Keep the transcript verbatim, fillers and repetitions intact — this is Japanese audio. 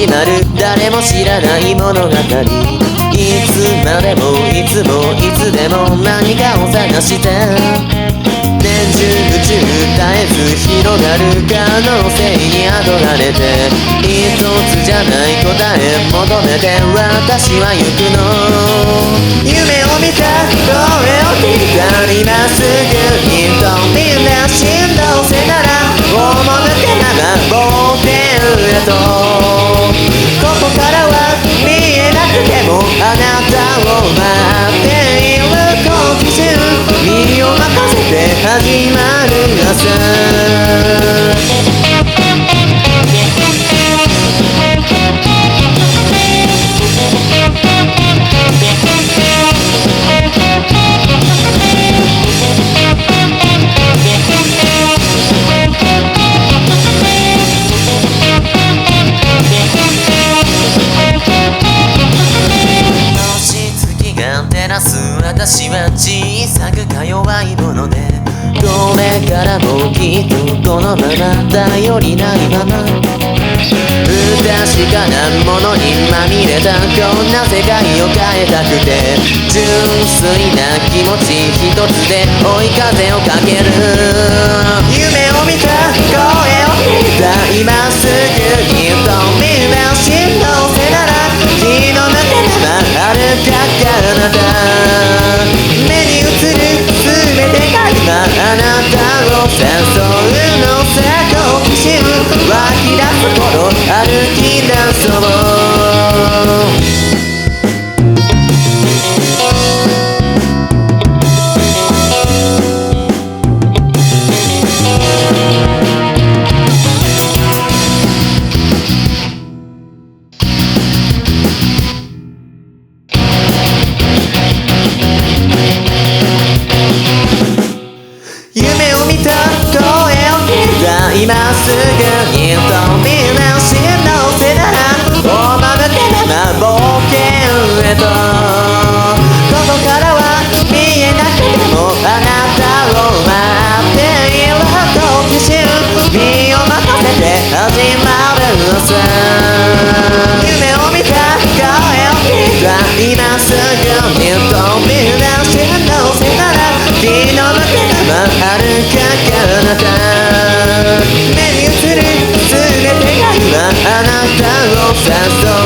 始まる誰も知らない物語。いつまでもいつもいつでも何かを探して年中宇宙絶えず広がる可能性に憧れて一つじゃない答え求めて私は行くの。夢を見た声を聞いた今すぐにとみんな振動せなら赴けなが冒険へと。ここからは見えなくてもあなたを待っている好奇心身を任せて始まる朝。私は小さくか弱いものでこれからもきっとこのまま頼りないまま不確かなものにまみれたこんな世界を変えたくて純粋な気持ち一つで追い風をかける。夢を見た声を聞いた今すぐにとみんな振動せなら気の抜けた遥か彼方目に映る全てが今あなたを誘うのさ。好奇心湧き出す頃歩き出そう。夢を見た声を聞いた今すぐにとみんな振動せなら赴けなが冒険へと。ここからは見えなくてもあなたを待っている好奇心身を任せて始まる朝。夢を見た声を聞いた今すぐにとみんな振動せなら気の抜けた遥か彼方目に映る全てが今あなたを誘う